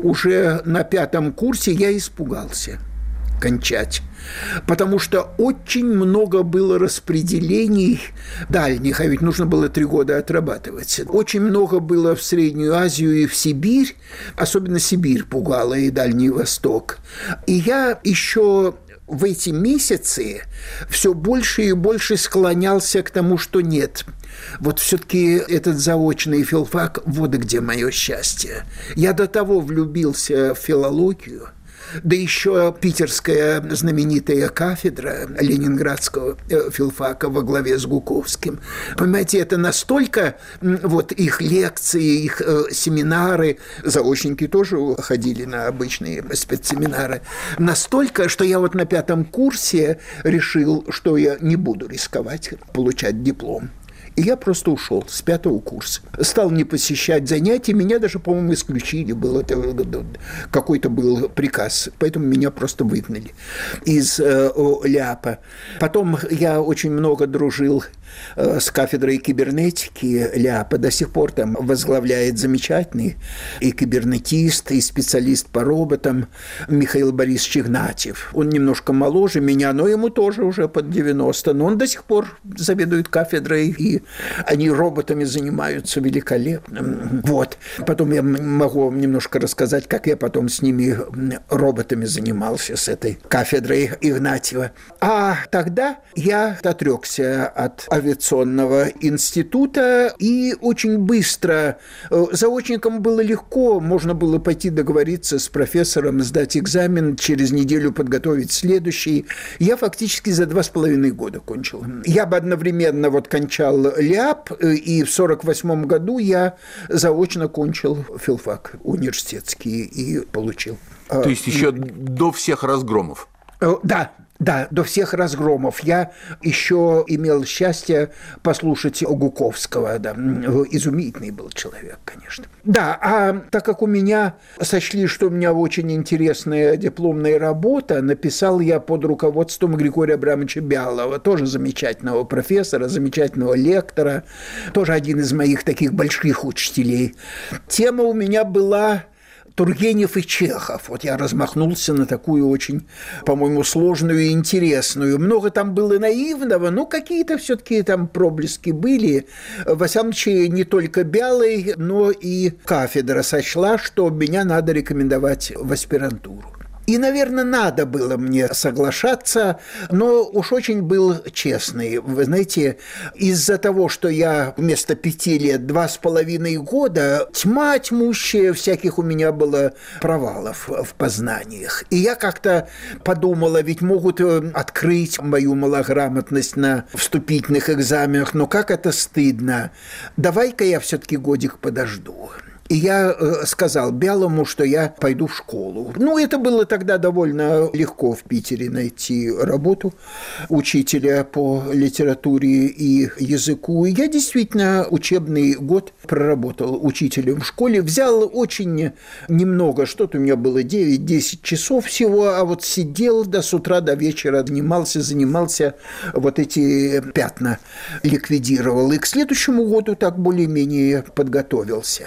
Уже на пятом курсе я испугался кончать, потому что очень много было распределений дальних, а ведь нужно было три года отрабатывать. Очень много было в Среднюю Азию и в Сибирь, особенно Сибирь пугала и Дальний Восток. И я еще в эти месяцы все больше и больше склонялся к тому, что нет. Вот все-таки этот заочный филфак, вот где мое счастье. Я до того влюбился в филологию, да еще питерская знаменитая кафедра ленинградского филфака во главе с Гуковским. Понимаете, это настолько, вот их лекции, их семинары, заочники тоже ходили на обычные спецсеминары, настолько, что я вот на пятом курсе решил, что я не буду рисковать получать диплом. И я просто ушел с пятого курса. Стал не посещать занятия. Меня даже, по-моему, исключили. Был это, какой-то был приказ. Поэтому меня просто выгнали из э, ЛЯПа. Потом я очень много дружил э, с кафедрой кибернетики ЛЯПа. До сих пор там возглавляет замечательный и кибернетист, и специалист по роботам Михаил Борисович Игнатьев. Он немножко моложе меня, но ему тоже уже под девяносто. Но он до сих пор заведует кафедрой, и они роботами занимаются великолепно. Вот. Потом я могу вам немножко рассказать, как я потом с ними роботами занимался, с этой кафедрой Игнатьева. А тогда я отрекся от авиационного института, и очень быстро заочникам было легко, можно было пойти договориться с профессором, сдать экзамен, через неделю подготовить следующий. Я фактически за два с половиной года кончил. Я бы одновременно вот кончал ЛЯП, и в сорок восьмом году я заочно кончил филфак университетский и получил. То есть еще до всех разгромов? Да. Да, до всех разгромов. Я еще имел счастье послушать Гуковского. Да. Изумительный был человек, конечно. Да, а так как у меня сочли, что у меня очень интересная дипломная работа, написал я под руководством Григория Абрамовича Бялова, тоже замечательного профессора, замечательного лектора, тоже один из моих таких больших учителей. Тема у меня была Тургенев и Чехов. Вот я размахнулся на такую очень, по-моему, сложную и интересную. Много там было наивного, но какие-то все-таки там проблески были. Во всяком случае, не только Бялый, но и кафедра сочла, что меня надо рекомендовать в аспирантуру. И, наверное, надо было мне соглашаться, но уж очень был честный. Вы знаете, из-за того, что я вместо пяти лет два с половиной года, тьма тьмущая всяких у меня было провалов в познаниях. И я как-то подумала, ведь могут открыть мою малограмотность на вступительных экзаменах, но как это стыдно. Давай-ка я все-таки годик подожду. И я сказал Бялому, что я пойду в школу. Ну, это было тогда довольно легко в Питере найти работу учителя по литературе и языку. И я действительно учебный год проработал учителем в школе. Взял очень немного, что-то у меня было девять-десять часов всего, а вот сидел до с утра до вечера, занимался, занимался, вот эти пятна ликвидировал. И к следующему году так более-менее подготовился. Но я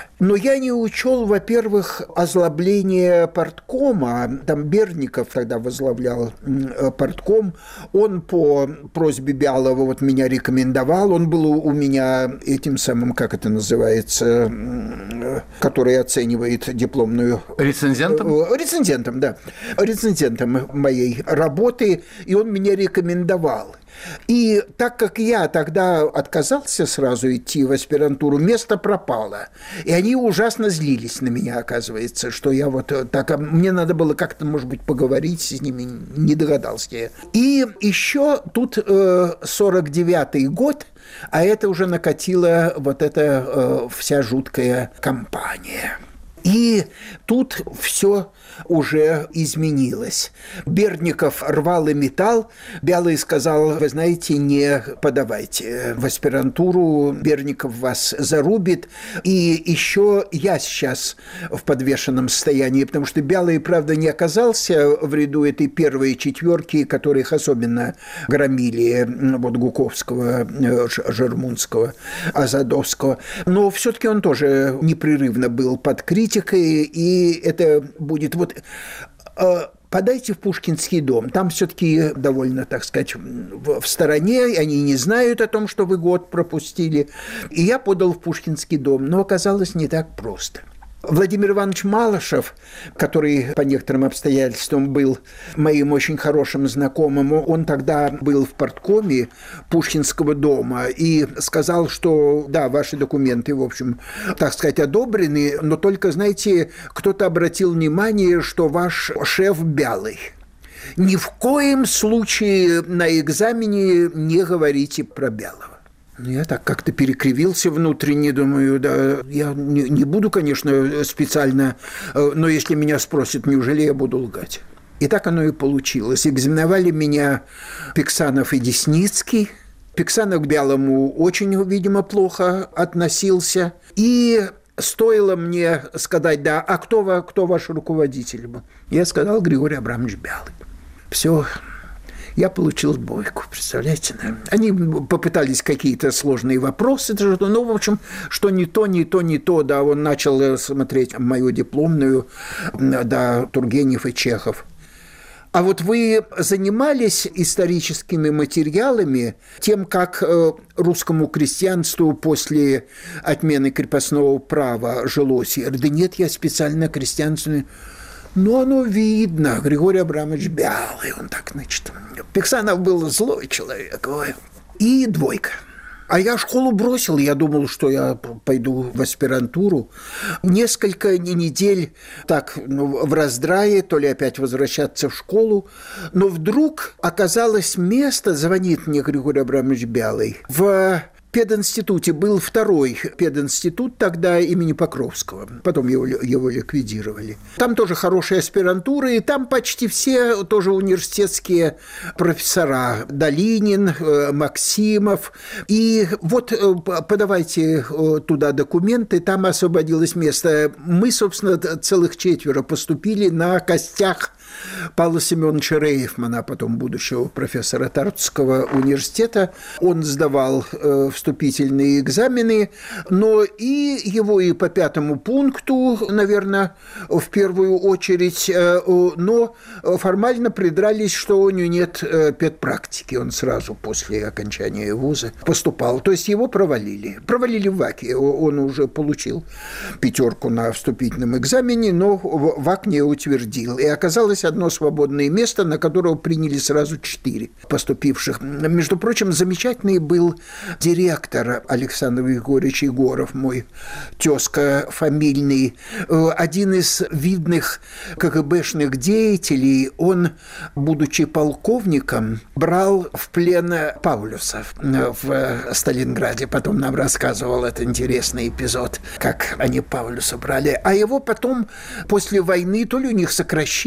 я не учел, во-первых, озлобление парткома. Там Бердников тогда возглавлял партком. Он по просьбе Бялова вот меня рекомендовал. Он был у меня этим самым, как это называется, который оценивает дипломную... Рецензентом? Рецензентом, да. Рецензентом моей работы. И он меня рекомендовал. И так как я тогда отказался сразу идти в аспирантуру, место пропало. И они ужасно злились на меня, оказывается, что я вот так... Мне надо было как-то, может быть, поговорить с ними, не догадался я. И еще тут э, сорок девятый год, а это уже накатила вот эта э, вся жуткая кампания. И тут все уже изменилось. Бердников рвал и металл. Бялый сказал: вы знаете, не подавайте в аспирантуру, Бердников вас зарубит. И еще я сейчас в подвешенном состоянии, потому что Бялый, правда, не оказался в ряду этой первой четверки, которых особенно громили, вот Гуковского, Жермунского, Азадовского. Но все-таки он тоже непрерывно был под критикой, и это будет вот... Подайте в Пушкинский дом. Там все-таки довольно, так сказать, в стороне. Они не знают о том, что вы год пропустили. И я подал в Пушкинский дом. Но оказалось не так просто. Владимир Иванович Малышев, который по некоторым обстоятельствам был моим очень хорошим знакомым, он тогда был в парткоме Пушкинского дома и сказал, что да, ваши документы, в общем, так сказать, одобрены, но только, знаете, кто-то обратил внимание, что ваш шеф Бялый. Ни в коем случае на экзамене не говорите про Бялого. Я так как-то перекривился внутренне, думаю, да, я не, не буду, конечно, специально, но если меня спросят, неужели я буду лгать? И так оно и получилось. Экзаменовали меня Пиксанов и Десницкий. Пиксанов к Бялому очень, видимо, плохо относился. И стоило мне сказать, да, а кто, кто ваш руководитель был? Я сказал: Григорий Абрамович Бялый. Все. Я получил двойку, представляете? Да? Они попытались какие-то сложные вопросы, ну, в общем, что не то, не то, не то, да, он начал смотреть мою дипломную, да, Тургенев и Чехов. А вот вы занимались историческими материалами, тем, как русскому крестьянству после отмены крепостного права жилось? Да нет, я специально крестьянству... Но оно видно, Григорий Абрамович Бялый, он так, значит... Пиксанов был злой человек, ой. И двойка. А я школу бросил, я думал, что я пойду в аспирантуру. Несколько недель так, ну, в раздрае, то ли опять возвращаться в школу. Но вдруг оказалось место, звонит мне Григорий Абрамович Бялый, в... пединституте был второй пединститут тогда имени Покровского. Потом его, его ликвидировали. Там тоже хорошая аспирантура, и там почти все тоже университетские профессора. Долинин, Максимов. И вот подавайте туда документы, там освободилось место. Мы, собственно, целых четверо поступили на костях Павла Семеновича Рейфмана, потом будущего профессора Тартуского университета. Он сдавал э, вступительные экзамены, но и его и по пятому пункту, наверное, в первую очередь, э, но формально придрались, что у него нет э, педпрактики. Он сразу после окончания вуза поступал. То есть его провалили. Провалили в ВАКе. Он уже получил пятерку на вступительном экзамене, но ВАК не утвердил. И оказалось одно свободное место, на которое приняли сразу четыре поступивших. Между прочим, замечательный был директор Александр Егорович Егоров, мой тезка фамильный, один из видных КГБшных деятелей. Он, будучи полковником, брал в плен Паулюса в Сталинграде. Потом нам рассказывал этот интересный эпизод, как они Паулюса брали. А его потом, после войны, то ли у них сокращение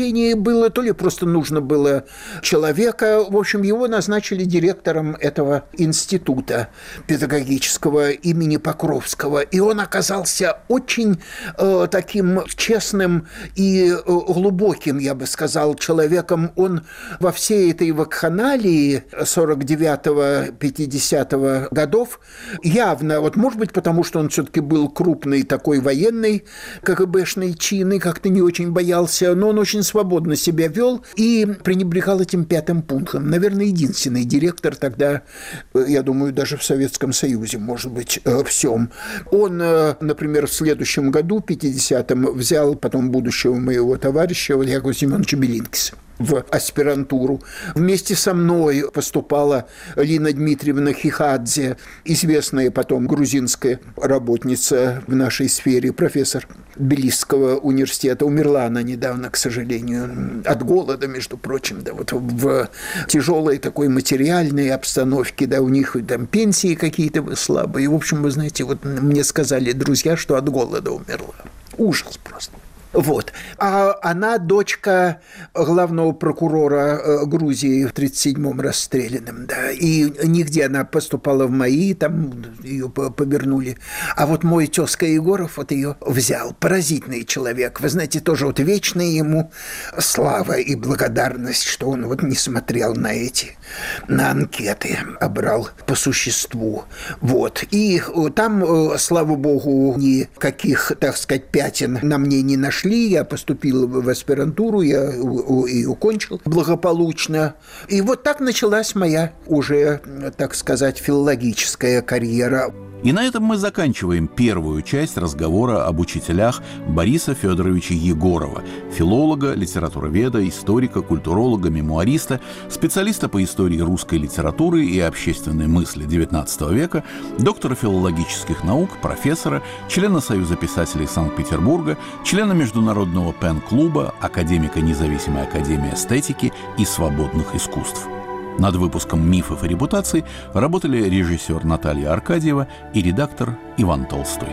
было, то ли просто нужно было человека. В общем, его назначили директором этого института педагогического имени Покровского. И он оказался очень э, таким честным и э, глубоким, я бы сказал, человеком. Он во всей этой вакханалии сорок девятого — пятидесятого годов явно, вот может быть потому, что он все-таки был крупный такой военный, КГБшный чин, и как-то не очень боялся, но он очень свободно себя вел и пренебрегал этим пятым пунктом. Наверное, единственный директор тогда, я думаю, даже в Советском Союзе, может быть, всем. Он, например, в следующем году, пятидесятом, взял потом будущего моего товарища Якова Семеновича Белинкиса в аспирантуру. Вместе со мной поступала Лина Дмитриевна Хихадзе, известная потом грузинская работница в нашей сфере, профессор Тбилисского университета. Умерла она недавно, к сожалению, от голода, между прочим, да, вот в тяжелой такой материальной обстановке, да, у них там пенсии какие-то слабые. В общем, вы знаете, вот мне сказали друзья, что от голода умерла. Ужас просто. Вот. А она дочка главного прокурора Грузии в тридцать седьмом расстрелянном, да, и нигде она поступала в МАИ, там ее повернули. А вот мой тезка Егоров вот ее взял. Поразительный человек. Вы знаете, тоже вот вечная ему слава и благодарность, что он вот не смотрел на эти, на анкеты, а брал по существу. Вот. И там, слава богу, никаких, так сказать, пятен на мне не нашли. Я поступил в аспирантуру, я ее кончил благополучно. И вот так началась моя уже, так сказать, филологическая карьера. И на этом мы заканчиваем первую часть разговора об учителях Бориса Федоровича Егорова, филолога, литературоведа, историка, культуролога, мемуариста, специалиста по истории русской литературы и общественной мысли девятнадцатого века, доктора филологических наук, профессора, члена Союза писателей Санкт-Петербурга, члена Международного пен-клуба, академика Независимой академии эстетики и свободных искусств. Над выпуском «Мифов и репутаций» работали режиссер Наталья Аркадьева и редактор Иван Толстой.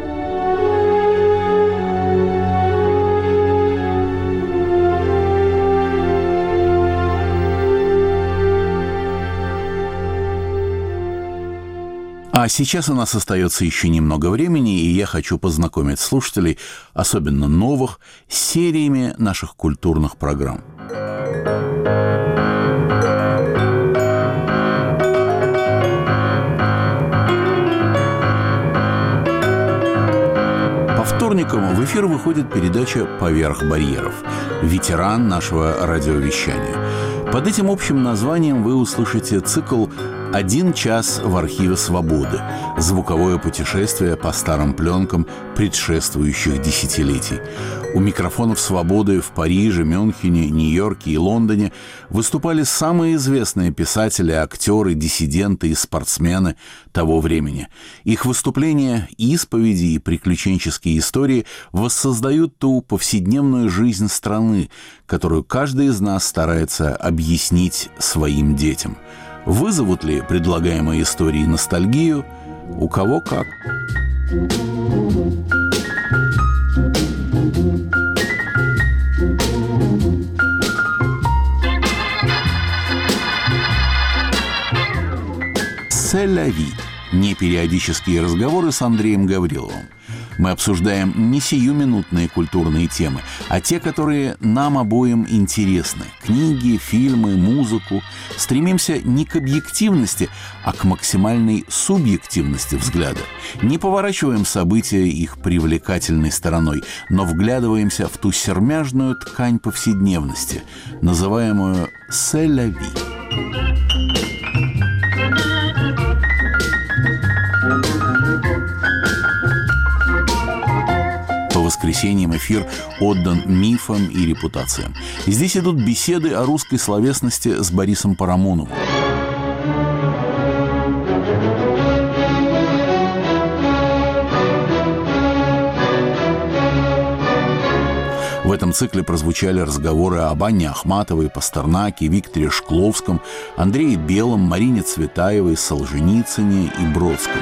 А сейчас у нас остается еще немного времени, и я хочу познакомить слушателей, особенно новых, с сериями наших культурных программ. По вторникам в эфир выходит передача «Поверх барьеров», ветеран нашего радиовещания. Под этим общим названием вы услышите цикл «Один час в архиве свободы», звуковое путешествие по старым пленкам предшествующих десятилетий. У микрофонов «Свободы» в Париже, Мюнхене, Нью-Йорке и Лондоне выступали самые известные писатели, актеры, диссиденты и спортсмены того времени. Их выступления, исповеди и приключенческие истории воссоздают ту повседневную жизнь страны, которую каждый из нас старается объяснить своим детям. Вызовут ли предлагаемые истории ностальгию? У кого как. «Се ля ви» – непериодические разговоры с Андреем Гавриловым. Мы обсуждаем не сиюминутные культурные темы, а те, которые нам обоим интересны. Книги, фильмы, музыку. Стремимся не к объективности, а к максимальной субъективности взгляда. Не поворачиваем события их привлекательной стороной, но вглядываемся в ту сермяжную ткань повседневности, называемую «се ля ви». По воскресеньям эфир отдан мифам и репутациям. Здесь идут беседы о русской словесности с Борисом Парамоновым. В этом цикле прозвучали разговоры об Анне Ахматовой, Пастернаке, Викторе Шкловском, Андрее Белом, Марине Цветаевой, Солженицыне и Бродском.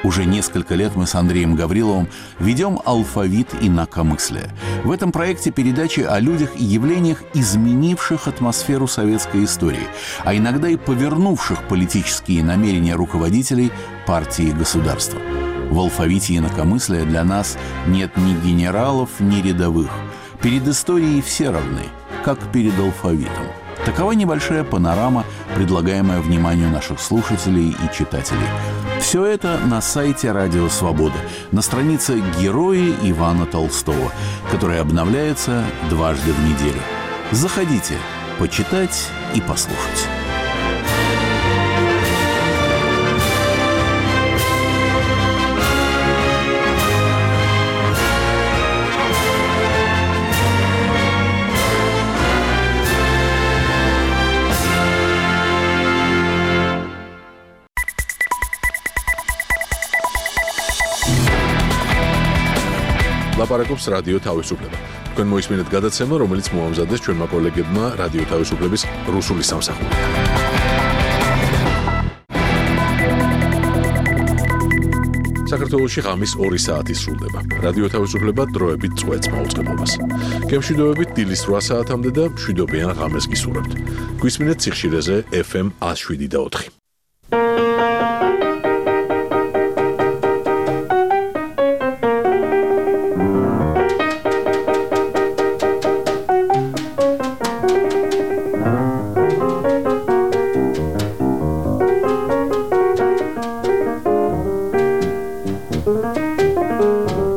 Уже несколько лет мы с Андреем Гавриловым ведем алфавит инакомыслия. В этом проекте передачи о людях и явлениях, изменивших атмосферу советской истории, а иногда и повернувших политические намерения руководителей партии и государства. В алфавите инакомыслия для нас нет ни генералов, ни рядовых. Перед историей все равны, как перед алфавитом. Такова небольшая панорама, предлагаемая вниманию наших слушателей и читателей. Все это на сайте «Радио Свобода», на странице «Герои Ивана Толстого», которая обновляется дважды в неделю. Заходите почитать и послушать. ლაპარაკობს რადიო თავისუფლება. თქვენ მოისმინეთ გადაცემა, რომელიც მოამზადეს ჩვენმა კოლეგებმა რადიო თავისუფლების რუსული სამსახურიდან. საქართველოში ღამის ორი საათი სრულდება. რადიო თავისუფლება დროებით წვეთს მაუწყებლობას. გემშვიდობებით დილის რვა საათამდე და მშვიდობიან ღამეს გისურვებთ. გვისმინეთ სიხშირეზე ეფ ემ one oh seven და four. Thank you.